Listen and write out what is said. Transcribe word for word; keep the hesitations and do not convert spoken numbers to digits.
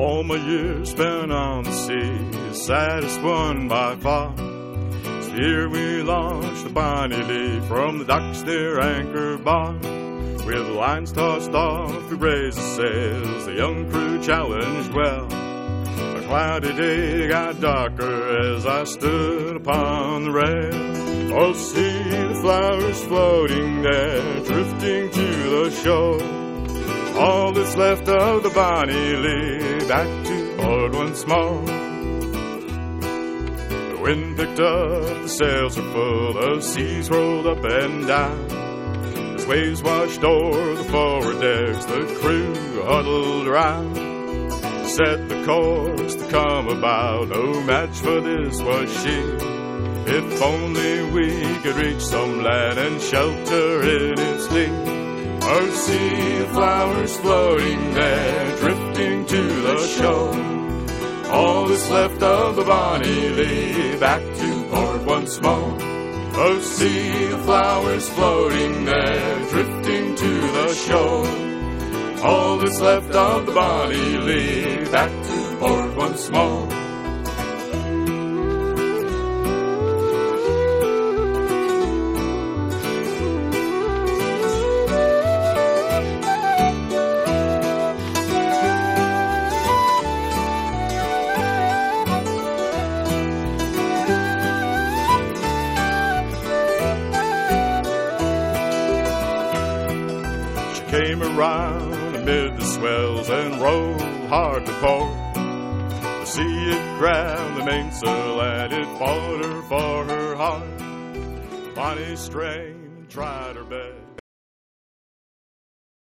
All my years spent on the sea, the saddest one by far. So here we launched the Bonnie Lee from the docks near Anchor Bar. With the lines tossed off, we raised the sails, the young crew challenged well. A cloudy day got darker as I stood upon the rail. Oh, see the flowers floating there, drifting to the shore. All that's left of the Bonnie Lee, back to port once more. The wind picked up, the sails were full, the seas rolled up and down. As waves washed o'er the forward decks, the crew huddled around. Set the course to come about, no match for this was she. If only we could reach some land and shelter in its lee. Oh, see the flowers floating there, drifting to the shore. All that's left of the Bonnie Lee, back to port once more. Oh, see the flowers floating there, drifting to the shore. All that's left of the Bonnie Lee, back to port once more. Came around amid the swells and rolled hard to port. The sea it grabbed the mainsail and it fought her for her heart. Bonnie strained and tried her best.